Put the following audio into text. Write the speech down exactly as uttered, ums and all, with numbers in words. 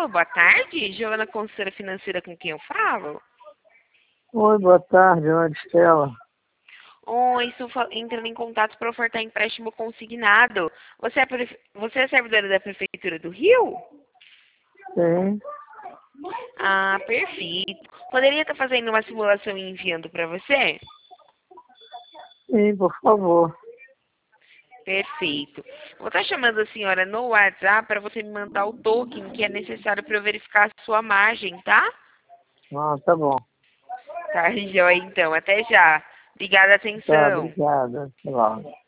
Alô, boa tarde. Giovana, consultora financeira, com quem eu falo? Oi, boa tarde, Maristela. Oi, estou fal- entrando em contato para ofertar empréstimo consignado. Você é, prefe- Você é servidora da Prefeitura do Rio? Sim, Ah, perfeito. Poderia estar fazendo uma simulação e enviando para você? sim, por favor. Perfeito. Vou estar chamando a senhora no WhatsApp para você me mandar o token que é necessário para eu verificar a sua margem, tá? Ah, tá bom. Tá, joia, então. Até já. Obrigada, Tá, atenção. obrigada. Até logo.